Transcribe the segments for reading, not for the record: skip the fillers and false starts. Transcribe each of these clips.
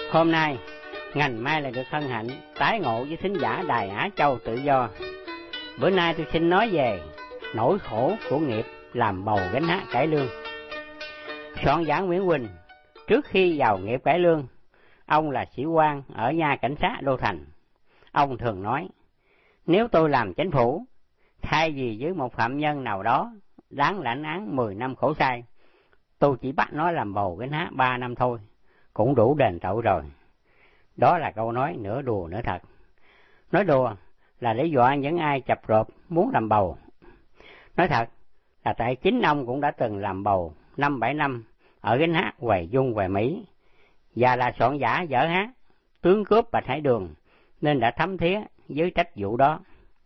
Hôm nay, ngành mai lại được hân hạnh tái ngộ với thính giả Đài Á Châu Tự Do. Bữa nay tôi xin nói về nỗi khổ của nghiệp làm bầu gánh hát cải lương. Soạn giả Nguyễn Quỳnh, trước khi vào nghiệp cải lương, ông là sĩ quan ở nhà cảnh sát Đô Thành. Ông thường nói, nếu tôi làm chính phủ, thay vì với một phạm nhân nào đó đáng lãnh án 10 năm khổ sai, tôi chỉ bắt nó làm bầu gánh hát 3 năm thôi, cũng đủ đền tội rồi. Đó là câu nói nửa đùa nửa thật. Nói đùa là để dọa những ai chập rộp muốn làm bầu. Nói thật là tại chính ông cũng đã từng làm bầu 5-7 năm ở gánh hát Hoài Dung, Hoài Mỹ, và là soạn giả dở hát Tướng cướp Bạch Hải Đường, nên đã thấm thía với trách vụ đó.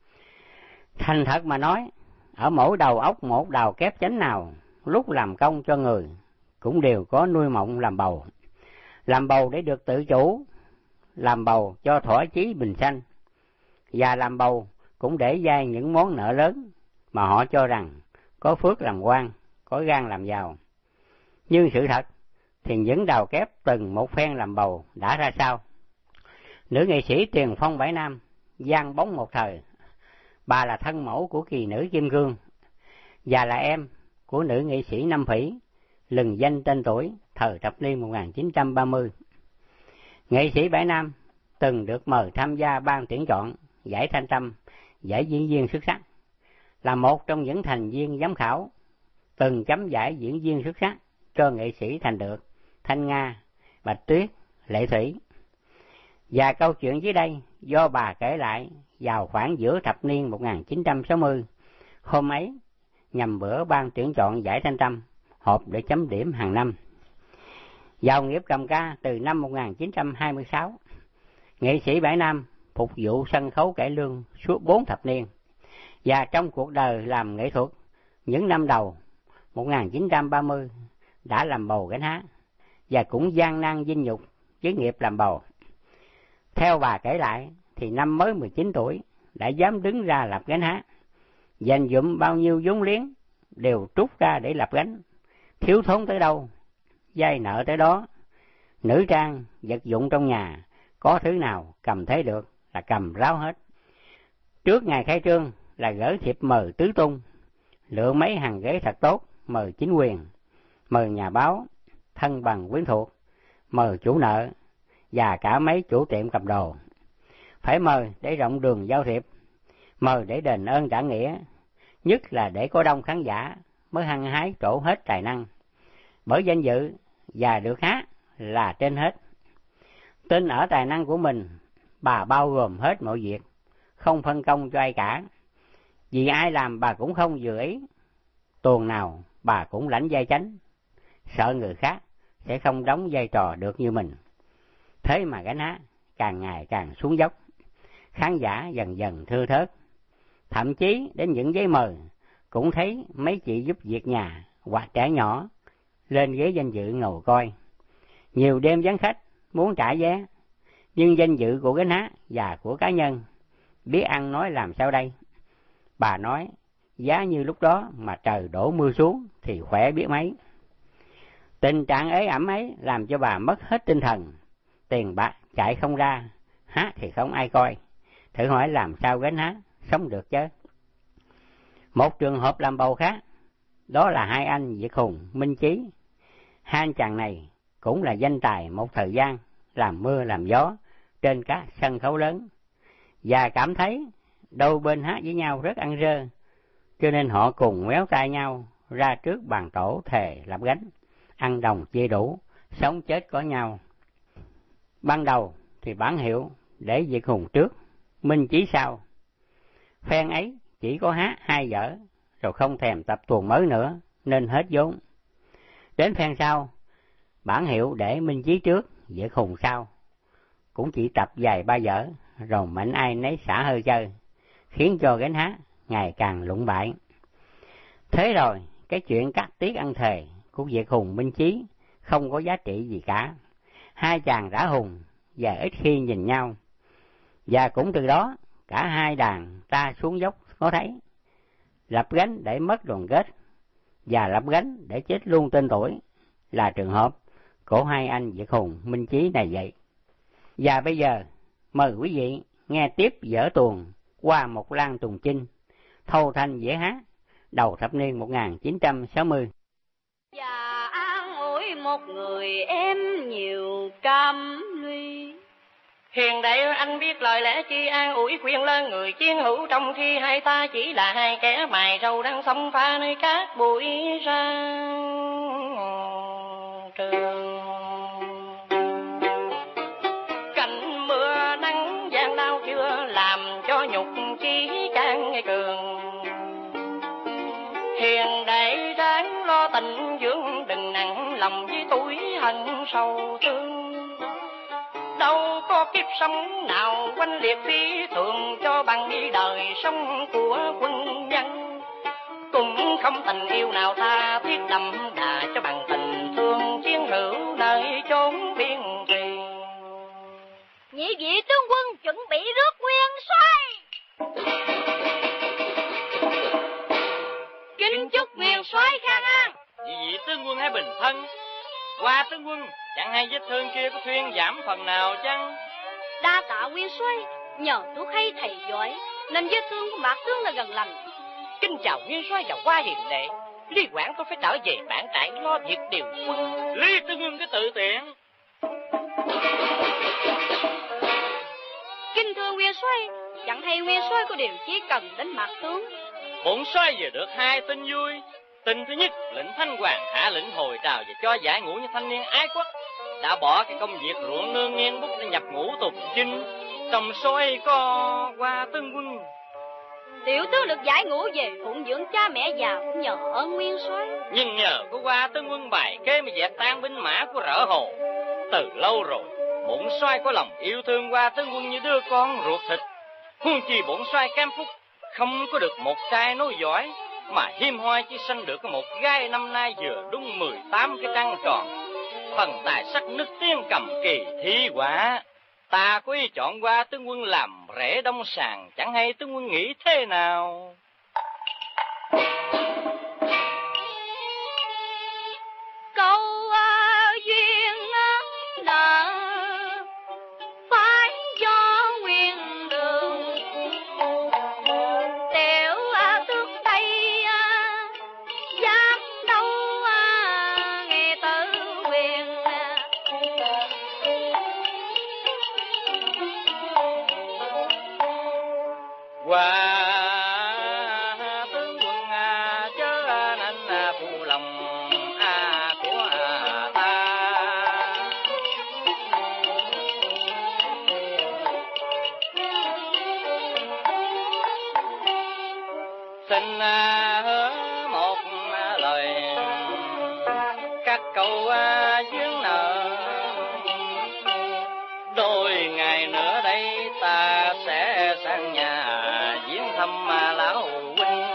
Thành thật mà nói, ở mỗi đầu óc một đào kép chánh nào, lúc làm công cho người, cũng đều có nuôi mộng làm bầu. Làm bầu để được tự chủ, làm bầu cho thỏa chí bình sanh, và làm bầu cũng để vay những món nợ lớn mà họ cho rằng có phước làm quan, có gan làm giàu. Nhưng sự thật thì những đào kép từng một phen làm bầu đã ra sao? Nữ nghệ sĩ tiền phong Bãi Nam vang bóng một thời. Bà là thân mẫu của kỳ nữ Kim Cương, và là em của nữ nghệ sĩ Năm Phỉ, lừng danh tên tuổi thời thập niên 1930. Nghệ sĩ Bãi Nam từng được mời tham gia ban tuyển chọn giải Thanh Tâm, giải diễn viên xuất sắc, là một trong những thành viên giám khảo từng chấm giải diễn viên xuất sắc cho nghệ sĩ Thành Được, Thanh Nga, Bạch Tuyết, Lệ Thủy. Và câu chuyện dưới đây do bà kể lại vào khoảng giữa thập niên 1960. Hôm ấy nhằm bữa ban tuyển chọn giải Thanh Tâm họp để chấm điểm hàng năm. Vào nghiệp cầm ca từ năm 1926, nghệ sĩ Bãi Nam phục vụ sân khấu cải lương suốt 4 thập niên, và trong cuộc đời làm nghệ thuật những năm đầu 1930 đã làm bầu gánh hát, và cũng gian nan vinh nhục với nghiệp làm bầu. Theo bà kể lại thì năm mới 19 tuổi đã dám đứng ra lập gánh hát, dành dụm bao nhiêu vốn liếng đều trút ra để lập gánh, thiếu thốn tới đâu vay nợ tới đó. Nữ trang vật dụng trong nhà có thứ nào cầm thấy được là cầm ráo hết. Trước ngày khai trương là gửi thiệp mời tứ tung, lựa mấy hàng ghế thật tốt, mời chính quyền, mời nhà báo, thân bằng quyến thuộc, mời chủ nợ và cả mấy chủ tiệm cầm đồ. Phải mời để rộng đường giao thiệp, mời để đền ơn trả nghĩa, nhất là để có đông khán giả mới hăng hái trổ hết tài năng. Bởi danh dự và được hát là trên hết. Tin ở tài năng của mình, bà bao gồm hết mọi việc, không phân công cho ai cả. Vì ai làm bà cũng không vừa ý, tuồng nào bà cũng lãnh vai chánh, sợ người khác sẽ không đóng vai trò được như mình. Thế mà gánh hát càng ngày càng xuống dốc, khán giả dần dần thưa thớt. Thậm chí đến những giấy mời cũng thấy mấy chị giúp việc nhà hoặc trẻ nhỏ lên ghế danh dự ngồi coi. Nhiều đêm vắng khách muốn trả vé, nhưng danh dự của gánh hát và của cá nhân biết ăn nói làm sao đây. Bà nói, giá như lúc đó mà trời đổ mưa xuống thì khỏe biết mấy. Tình trạng ế ẩm ấy làm cho bà mất hết tinh thần, tiền bạc chạy không ra, hát thì không ai coi. Thử hỏi làm sao gánh hát sống được chứ. Một trường hợp làm bầu khác, đó là hai anh Việt Hùng, Minh Chí. Hai anh chàng này cũng là danh tài một thời gian làm mưa làm gió trên các sân khấu lớn, và cảm thấy đôi bên hát với nhau rất ăn rơ, cho nên họ cùng ngoéo tay nhau ra trước bàn tổ thề lập gánh, ăn đồng chia đủ, sống chết có nhau. Ban đầu thì bản hiệu để Việt Hùng trước, Minh Chí sau. Phen ấy chỉ có hát hai vở rồi không thèm tập tuồng mới nữa nên hết vốn. Đến phen sau, bản hiệu để Minh Chí trước, Việt Hùng sau, cũng chỉ tập vài ba vở rồi mạnh ai nấy xả hơi chơi, khiến cho gánh hát ngày càng lụng bại. Thế rồi cái chuyện cắt tiết ăn thề của Việt Hùng, Minh Chí không có giá trị gì cả. Hai chàng rã hùng và ít khi nhìn nhau, và cũng từ đó cả hai đàn ta xuống dốc có thấy. Lập gánh để mất đoàn kết và lập gánh để chết luôn tên tuổi là trường hợp của hai anh Việt Hùng, Minh Chí này vậy. Và bây giờ, mời quý vị nghe tiếp vở tuồng Hoa Một Lan Tùng Chinh, Thâu Thanh dễ hát, đầu thập niên 1960. Và an ủi một người em nhiều cam ly. Hiền đệ anh biết lời lẽ chi an ủi khuyên lên người chiến hữu, trong khi hai ta chỉ là hai kẻ mài râu đang xông pha nơi cát bụi ra trường. Cảnh mưa nắng gian đau chưa làm cho nhục chí càng cường. Hiền đệ ráng lo tình dưỡng, đừng nặng lòng với tuổi hận sầu thương. Đâu có kiếp sống nào quanh liệt phi thường cho bằng đi đời sống của quân dân. Cũng không tình yêu nào tha thiết đậm đà cho bằng tình thương chiến hữu nơi chốn biên thùy. Nhị vị tướng quân chuẩn bị rước nguyên soái. Kính chúc nguyên soái khang an. Nhị vị tướng quân hãy bình thân. Qua tướng quân, chẳng hay vết thương kia có thuyên giảm phần nào chăng? Đa tạ nguyên soái, nhờ thuốc hay thầy giỏi nên vết thương của mạc tướng là gần lành. Kính chào nguyên soái và qua hiền đệ. Lý quản tôi phải trở về bản trại lo việc điều quân. Lý tướng quân cứ tự tiện. Kính thưa nguyên soái, chẳng hay nguyên soái có điều chỉ cần đến mạc tướng. Bổn soái vừa được hai tin vui. Tin thứ nhất, lệnh Thanh Hoàng hạ lệnh hồi trào và cho giải ngũ như thanh niên ái quốc, đã bỏ cái công việc ruộng nương nghiên bút để nhập ngũ Tùng Chinh. Trong số ấy có Hoa tướng quân. Tiểu tướng được giải ngũ về phụng dưỡng cha mẹ già cũng nhờ ơn nguyên soái. Nhưng nhờ có Hoa tướng quân bài kế mà dẹp tan binh mã của Rỡ Hồ. Từ lâu rồi, bổn soái có lòng yêu thương Hoa tướng quân như đứa con ruột thịt. Huống chi bổn soái cam phúc không có được một trai nối dõi, mà hiếm hoi chỉ sanh được có một gái năm nay vừa đúng 18 cái trăng tròn. Phần tài sắc nức tiếng cầm kỳ thi quả, ta có ý chọn Hoa tướng quân làm rể đông sàng, chẳng hay tướng quân nghĩ thế nào? Câu duyên nợ phải cho nguyên đường. Tiểu tước Tây dám đâu nghe tự quyền. Hoa tướng quân chớ nên phụ lòng của ta. Xin hứa một lời các câu duyên nợ. Đôi ngày nữa đây ta sẽ sang nhà viếng thăm lão huynh.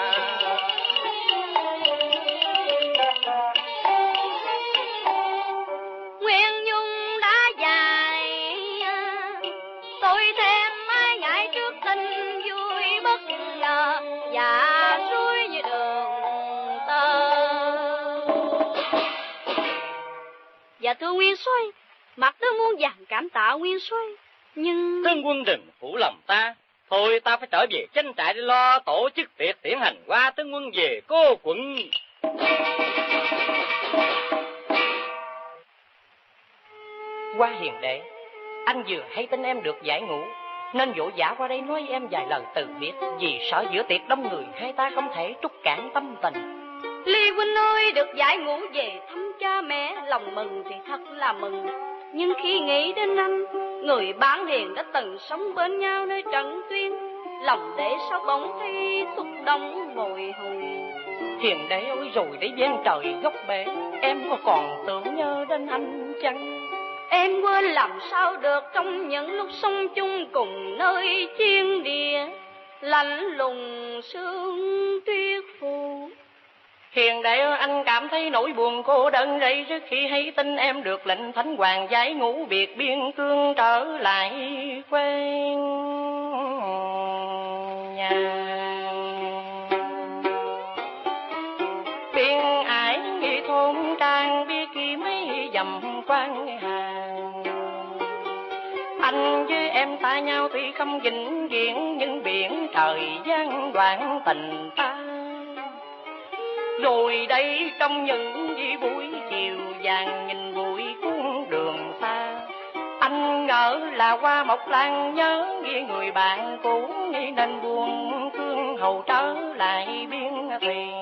Nguyên nhung đã dài, tôi thêm ai ngại trước tình vui bất ngờ và suối như đường tơ. Dạ thưa nguyên soái, mặt tướng muôn vàn cảm tạ nguyên soái, nhưng Tướng quân đừng phụ lòng ta. Thôi ta phải trở về tranh trại để lo tổ chức tiệc tiễn hành Hoa tướng quân về cô quận. Hoa hiền đệ, anh vừa hay tin em được giải ngũ, nên vội vã qua đây nói em vài lời từ biệt, vì sợ giữa tiệc đông người hai ta không thể trút cạn tâm tình. Ly huynh ơi, được giải ngũ về thăm cha mẹ, lòng mừng thì thật là mừng. Nhưng khi nghĩ đến anh, người bán hiền đã từng sống bên nhau nơi trận tuyến, lòng để sao bỗng thấy xúc động bồi hồi. Hiền đệ ơi, rồi để gian trời góc bể, em có còn tưởng nhớ đến anh chăng? Em quên làm sao được trong những lúc sống chung cùng nơi thiên địa, lạnh lùng sương tuyết phù. Hiền đệ ơi, anh cảm thấy nỗi buồn cô đơn rây rứt khi hay tin em được lệnh Thánh Hoàng giải ngũ biệt biên cương trở lại quê nhà. Biên ải nghi thôn trang biết khi mấy dầm quan hàng, Anh với em xa nhau tuy không vĩnh viễn, nhưng biển trời gian đoạn tình ta. Rồi đây trong những buổi chiều vàng nhìn bụi cuốn đường xa, anh ngỡ là hoa mộc lan nhớ nghe người bạn cũ, nên buồn thương hầu trở lại biên thuyền.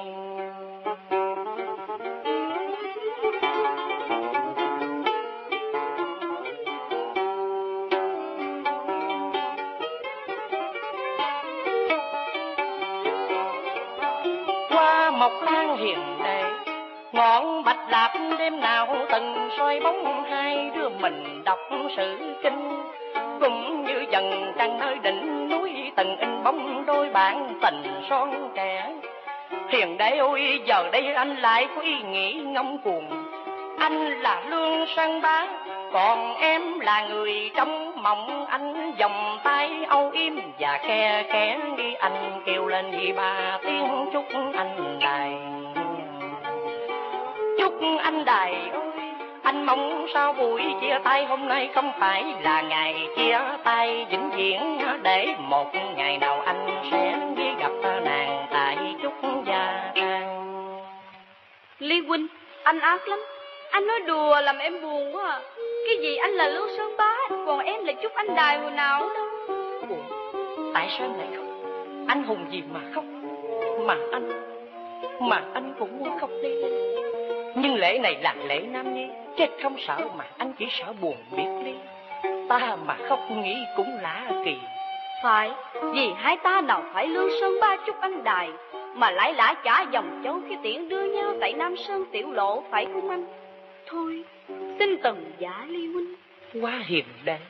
Hoa mộc lan hiền đệ, ngọn bạch lạp đêm nào từng soi bóng hai đứa mình đọc sử kinh, cũng như dần trăng nơi đỉnh núi từng in bóng đôi bạn tình son trẻ. Hiền đệ ơi, giờ đây anh lại có ý nghĩ ngông cuồng. Anh là Lương Sơn Bá, còn em là người trong mộng anh. Vòng tay âu yếm và khe khẽ đi, anh kêu lên đi ba tiếng chúc anh đài. Chúc anh đài ơi, anh mong sao buổi chia tay hôm nay không phải là ngày chia tay vĩnh viễn, để một ngày nào anh sẽ đi gặp nàng tại Trúc Gia Trang. Lý huynh, anh ác lắm. Anh nói đùa làm em buồn quá à. Cái gì anh là Lương Sơn Bá, còn em là Trúc Anh Đài hồi nào đâu. Buồn, tại sao em lại khóc? Anh hùng gì mà khóc? Mà anh cũng muốn khóc đi. Nhưng lễ này là lễ nam nhi, chết không sợ mà anh chỉ sợ buồn biệt ly. Ta mà khóc nghĩ cũng lạ kỳ. Phải, vì hai ta nào phải Lương Sơn Bá Trúc Anh Đài, mà lại lã trả dòng châu khi tiễn đưa nhau tại Nam Sơn tiểu lộ, phải không anh? Thôi, xin tần giả Lý huynh. Quá hiền đệ.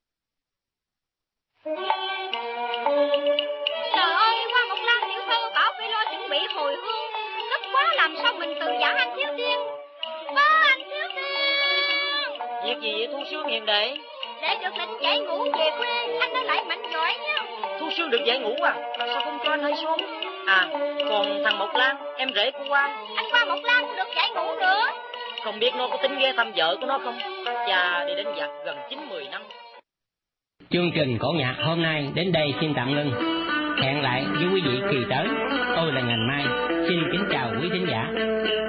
Trời ơi, Hoa Mộc Lan tiểu thư bảo phải lo chuẩn bị hồi hương, gấp quá làm sao mình từ giả anh Thiếu Tiên. Anh Thiếu Tiên. Việc gì vậy Thu Sương hiền đệ? Để được lệnh giải ngũ về quê, anh nói lại mạnh giỏi nha. Thu Sương được giải ngũ à? Sao không cho anh hơi xuống? À, còn thằng Mộc Lan, em rể của Hoa. Anh Hoa Mộc Lan cũng được giải ngũ nữa. Không biết nó có tính ghé thăm vợ của nó không? Cha đi đánh giặc gần 9-10 năm. Chương trình cổ nhạc hôm nay đến đây xin tạm ngưng. Hẹn lại với quý vị kỳ tới. Tôi là Ngành Mai, xin kính chào quý thính giả.